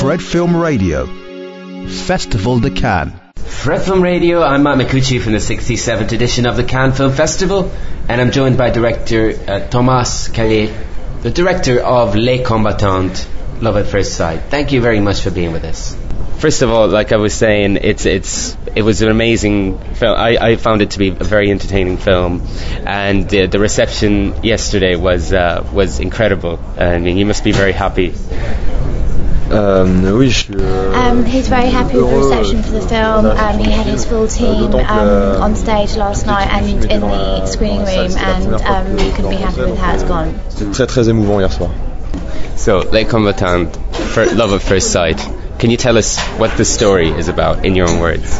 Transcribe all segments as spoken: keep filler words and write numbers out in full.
Fred Film Radio, Festival de Cannes. Fred Film Radio, I'm Matt Micucci from the sixty-seventh edition of the Cannes Film Festival, and I'm joined by director uh, Thomas Callier, the director of Les Combattants, Love at First Sight. Thank you very much for being with us. First of all, like I was saying, it's it's it was an amazing film. I, I found it to be a very entertaining film, and uh, the reception yesterday was uh, was incredible. I mean, you must be very happy. Um, oui, je suis, euh, um, he's very happy with the reception for the film. Um, he had his full team um, on stage last night and in the screening room, and um, he couldn't be happy with how it's gone. C'était très très émouvant hier soir. So, Les Combattants, for Love at First Sight. Can you tell us what the story is about in your own words?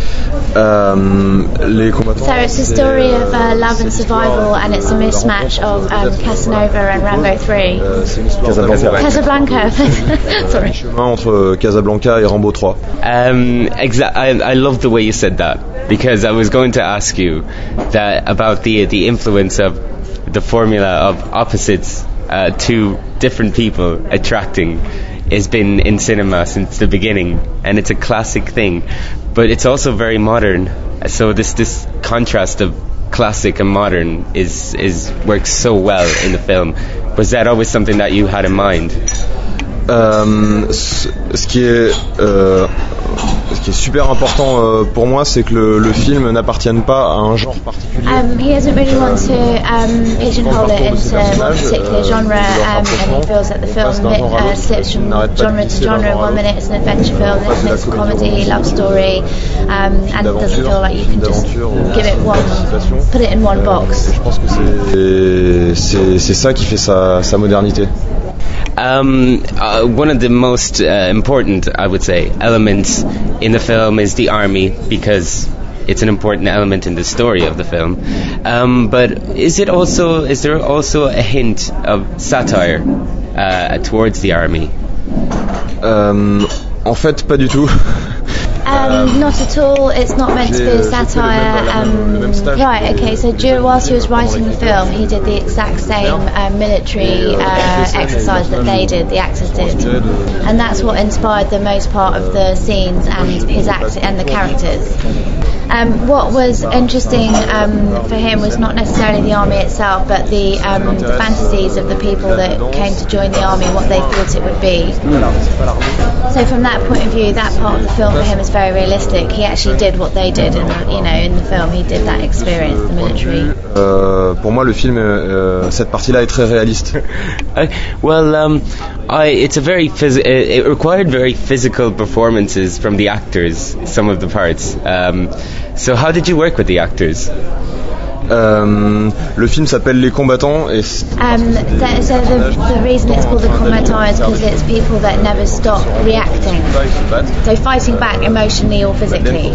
Um, les combattants, so it's a story of uh, love and survival, and it's a mismatch of um, Casanova and Rambo three. Casablanca. Casablanca. Sorry. Chemin entre Casablanca et Rambo three. Um, exa- I, I love the way you said that, because I was going to ask you that about the the influence of the formula of opposites uh, to different people attracting has been in cinema since the beginning, and it's a classic thing, but it's also very modern. So this this contrast of classic and modern is is works so well in the film. Was that always something that you had in mind? Um, ce, ce qui est euh, ce qui est super important euh, pour moi, c'est que le, le film n'appartienne pas à un genre particulier. Um, he doesn't really want to um, pigeonhole it into one particular genre, um, and he feels that the film uh, slips from genre to genre. One minute it's an adventure film, next minute it's a comedy, love story, um, and it doesn't feel like you can just give it one, put it in one box. Je pense que c'est c'est c'est ça qui fait sa sa modernité. Um, uh, one of the most uh, important, I would say, elements in the film is the army, because it's an important element in the story of the film. Um, but is it also is there also a hint of satire uh, towards the army? Um, en fait, pas du tout. Um, not at all. It's not meant to be a satire. Um, right, okay, so during, whilst he was writing the film, he did the exact same uh, military uh, exercise that they did, the actors did. And that's what inspired the most part of the scenes and his act and the characters. Um, what was interesting um, for him was not necessarily the army itself, but the, um, the fantasies of the people that came to join the army, what they thought it would be. So from that point of view, that part of the film for him is very realistic. He actually did what they did, in the, you know, in the film. He did that experience, the military. Euh, pour moi, le film, euh, cette partie-là est très réaliste. I, well, um, I, it's a very phys- it required very physical performances from the actors. Some of the parts. Um, so, how did you work with the actors? Um, le film s'appelle Les Combattants et um, the, so the, the reason it's called The Combattants is because it's people that never stop reacting, so fighting back emotionally or physically.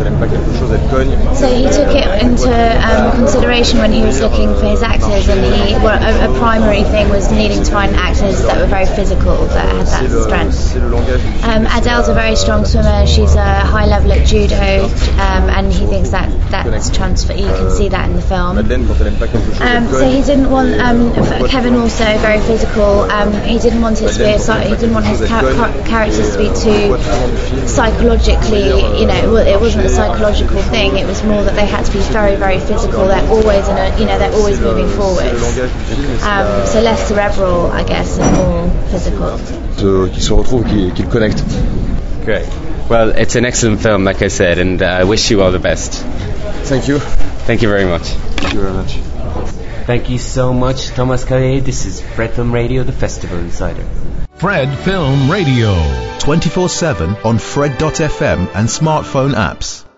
So he took it into um, consideration when he was looking for his actors, and he well, a, a primary thing was needing to find actors that were very physical, that had that strength. Um, Adele's a very strong swimmer. She's a high level at judo, um, and he thinks that that's transfer. You can see that in the film. Um, so he didn't want um, Kevin also very physical. Um, he didn't want it to be a, he didn't want his char- characters to be too psychologically. You know, it wasn't a psychological thing. It was more that they had to be very, very physical. They're always in a, you know, they're always moving forwards. Um, so less cerebral, I guess, and more physical. Qui se retrouvent, qui, qui le connectent. Great. Well, it's an excellent film, like I said, and I uh, wish you all the best. Thank you. Thank you very much. Thank you very much. Thank you so much, Thomas Callier. This is Fred Film Radio, the Festival Insider. Fred Film Radio. twenty-four seven on Fred dot f m and smartphone apps.